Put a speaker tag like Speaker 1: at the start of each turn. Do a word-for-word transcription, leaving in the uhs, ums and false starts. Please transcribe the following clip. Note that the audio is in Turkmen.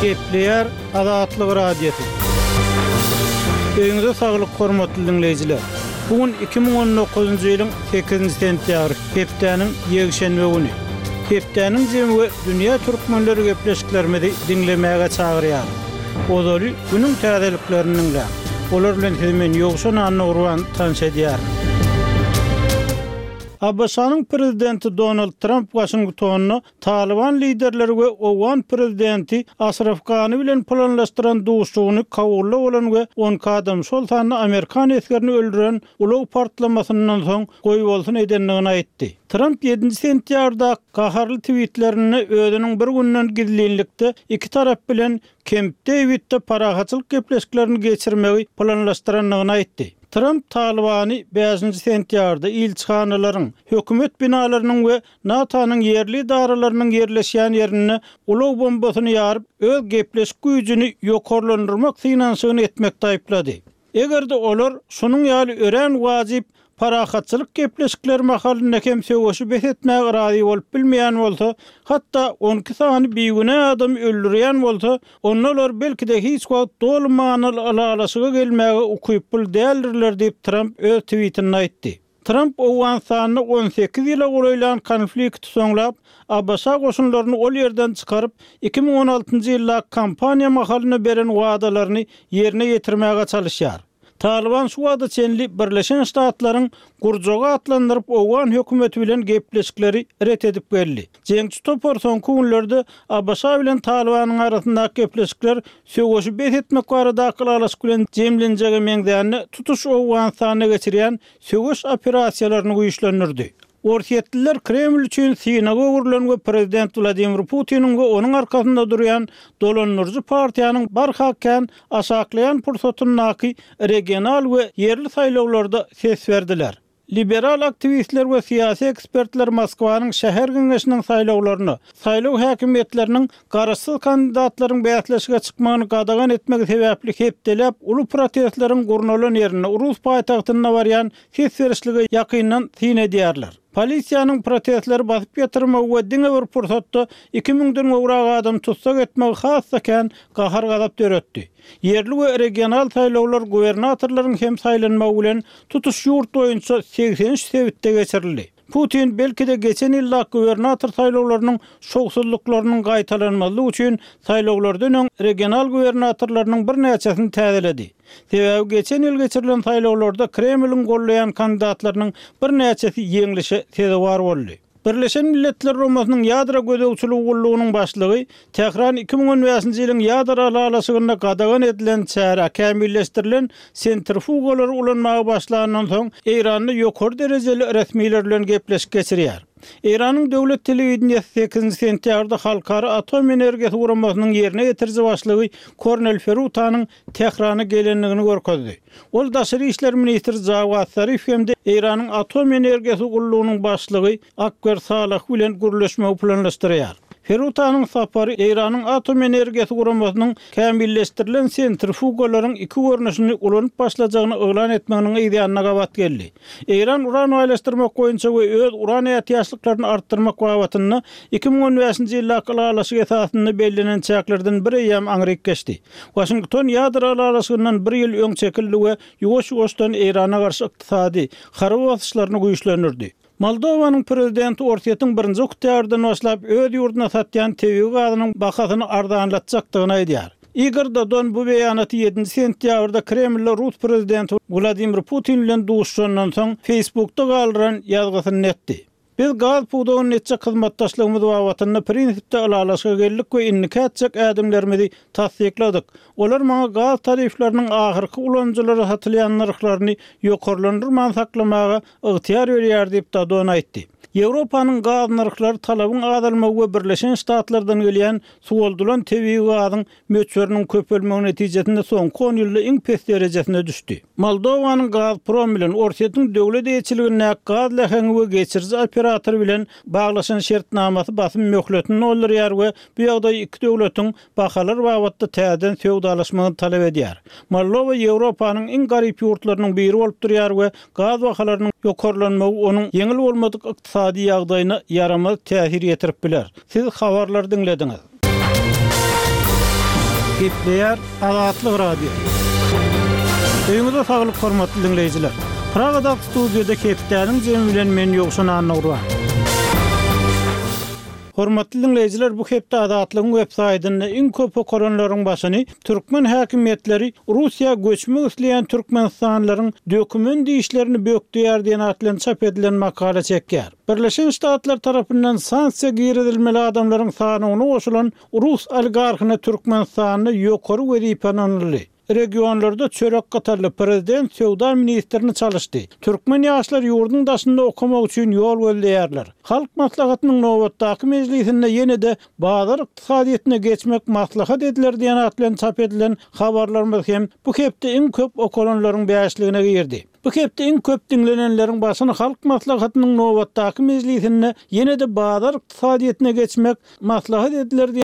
Speaker 1: Gepleyer Azatlyk Radiosu. Öňüňizde saglyk hormatly dinleýijiler. Bugün iki bin on dokuzuncu ýylyň sekizinji sentýabry, hepdeniň ýegşenme güni. Hepdeniň jemgy dünýä türkmenleri gepleşiklerimi dinlemäge çagyrýar. Ozoly günüň täzeliklerini dinlä. Olar bilen hemen ýogşan anny tanış edýär. Abasanyň prezidenti Donald Trump Washingtonyny Taliban liderleri we Owan prezidenti Ashraf Ghani bilen planlaşdyran duşugyny kawulla bolan we on kadam Sultany Amerikan eskerini öldüren uluw partlamasynyň soň goý bolsun edenligini aýtdy. Trump yedinji sentýarda gaharly tweetlerini özüniň bir günden gizlilikde iki tarap bilen Camp David'de parahatçylyk gepleşiklerini geçirmegi planlaşdyranlygyny aýtdy. Trump Talibany beşinji sentýarda ilçhanalaryň, hökümet binalarynyň we NATO'nyň yerli daralarynyň yerleşýän ýerini uluw bombasyny ýaryp öz gepleşik güýjüni ýokarlandyrmak finansyny etmekde aýplady. Egerde olar şonuň ýaly ören wajyp parahatçylyk gepleşikleri mahalyna hem söwüşi besetmäge razy bolup bilmeýän bolsa, hatda on iki sany biýgüne adam öldürýän bolsa, onlar belki-de hiç wagt dolmanyl alalaşyga gelmäge ukuypul däldirler diýip Trump öz tweetinde aýtdy. Trump owan sanyny on sekiz ýyla golaýlan konflikt soňlap, Abbasa goşunlaryny ol ýerden çykaryp iki bin on altynjy ýylda kampaniýa mahalyna beren wagdalaryny ýerine ýetirmäge çalışýar. Taliban şu wada çenli Birleşen Ştatlaryň gurjaga atlandyryp Owan hökümeti bilen gepleşikleri ret edip geldi. Jeňçi topar soňky günlerde Abbasa bilen Talibanyň arasyndaky gepleşikler söwüşi besetmek barada akylalaşyk bilen jemlenjegi meňdäni tutuş Owan sany geçirýän söwüş operasiýalaryny güýçlendirdi. Orsiýetliler Kreml üçin synaga urulan we prezident Vladimir Putiniň we onuň arkasynda durýan dolanýarjy partiýanyň barhakan asaklayan pursatyny regional we yerli saýlawlarda ses berdiler. Liberal aktivistler we siyasi ekspertler Moskwanyň şäher giňeşiniň saýlawlaryny, saýlaw häkimetleriniň garaşsyz kandidatlaryň bäýatleşige çykmagyny gadagan etmek sebäpli hepdelep uly protestleriň gurnalan ýerine Rus paýtagtyna barýan ses berişligi ýakyndan tin edýärler. Polisiýanyň protestleri basyp ýetyrmak we diňe bir pursatda iki miňden gowrak adam tutsak etmek hassaken gahar gazap döretdi. Yerli we regional saýlawlar gubernatorlaryň hem saýlanmagy bilen tutuş ýurt boýunça seksen üç sebitde geçirildi. Putin belki-de geçen ýylda gubernator saýlawlarynyň şogsulluklarynın gaýtalanmalygy üçin saýlawlardan öň regional gubernatorlarynyň bir näçesini täzeledi. Sebäbi geçen ýyl geçirilen saýlawlarda Kremliň gollaýan kandidatlarynyň bir näçesi ýeňlişe sezewar boldy. Birleşen Milletler Romasynyň ýadra gödäwçiligi gullugynyň başlygy Tehran iki bin on beşinji ýylyň ýadra alalaşygyna gadagan edilen çäre kämilleşdirilen sentrifugalar ulanmagy başlanandan soň Iranyny ýokary derejeli resmiler bilen gepleşik geçirýär. Iranyň döwlet telewizionyasy sekizinji sentýarda halkara atom energiýasy guramasynyň ýerine ýetirji başlygy Kornel Ferutanyň Tehrana gelenligini görkezdi. Ol daşary işler ministri Javad Zarif hemde Iranyň atom energiýasy gullugynyň başlygy Akber Salah bilen gürleşme planlaşdyrýar. Ferutanyň sapary Iranyň atom energiýasy guramasynyň kämilleşdirilen sentrifugalaryň iki görnüşini ulanyp başlajagyny elan etmegiň ideýanyna gabat geldi. Iran uran aýlaşdyrmak boýunça we öz uran ýetýäçliklaryny artdyrmak babatyny iki bin on beşinji ýylda akylalaşyk esasyny bellenen çäklerden biri ýam aňryk geçdi. Washington ýadra alalaşygynyň bir ýyl öň çekildi we ýuwaş-ýuwaşdan Irana garşy ykdysady harby basyşlaryny güýçlendirdi. Moldowanyň prezidenti Orsiýetiň birinji oktýardan başlap öz ýurduna satýan tebigy gazynyň bahasyny ardanlatjakdygyny aýdýar. Igor Dodon bu beýanaty yedinji sentýabrda Kreml Rus prezidenti Vladimir Putin bilen duşuşandan soň Facebookda galyran ýazgysyny etdi. Biz gaz puwdagyň netçe hyzmatdaşlygymyz babatyny prinsipde alalaşyga geldik we innikatjak ädimlerimizi tasdikladyk. Olar maňa gaz tarifleriniň ahyrky ulanjylary satylýan narhlaryny ýokarlandyrman saklamaga ygtyýar berýär diýip Dodon aýtdy. Ýewropanyň gaz narhlary talabyň azalmagy we Birleşen Ştatlardan gelýän suwaldylan tebigi gazyň möçberiniň köpelmegi netijesinde soňky on ýylda iň pes derejesine düşdi. Moldowanyň Gazprom bilen Orsiýetiň döwlet eýetçiligine gaz leheňi we geçirji operator bilen baglaşan şertnamasy basym möhletini olurýar we bu ýagdaý iki döwletiň bahalar babatda täzeden söwdalaşmagyny talap edýär. Moldowa Ýewropanyň iň garyp ýurtlarynyň biri bolup durýar we gaz bahalarynyň ýokarlanmagy onuň yeňil bolmadyk ykdysady ýagdaýyna ýaramaz täsir ýetirip biler. Siz habarlar dinlediňiz. Gepleyer Azatlyk Radio. Öňüňizde saglyk hormatly dinleýijiler. Pragada studiýada Keptäniň jemi bilen men ýokşan anagura. Hormatly dinleýijiler, bu hepde Azatlygyň web saýtyny iň köp okuranlaryň başyny türkmen häkimetleri Russiýa göçmek isleýän türkmenistanlaryň dokument işlerini bökdüýär diýen atlan çap edilen makala çekýär. Birleşen Ştatlar tarapyndan sanksiýa giridilmeli adamlaryň sanyny goşulan Rus oligarhyny Türkmenistany ýokary wezipenanly. Regionlarda çörek qatarly prezident Sowda ministrini çalışdy. Türkmen ýaşlar ýurduň daşynda okumak üçin ýol gözleýärler. Halk maslahatynyň nowatdaky mejlisinde ýene-de bazar ykdysadyetine geçmek maslahat ediler diýen atlan çap edilen habarlarymyz hem bu hepde iň köp okuranlaryň beýişligine girdi. Bu hepde iň köp dinlenenleriň başyny halk maslahatynyň nowatdaky mejlisinde ýene-de bazar ykdysadyetine geçmek maslahat ediler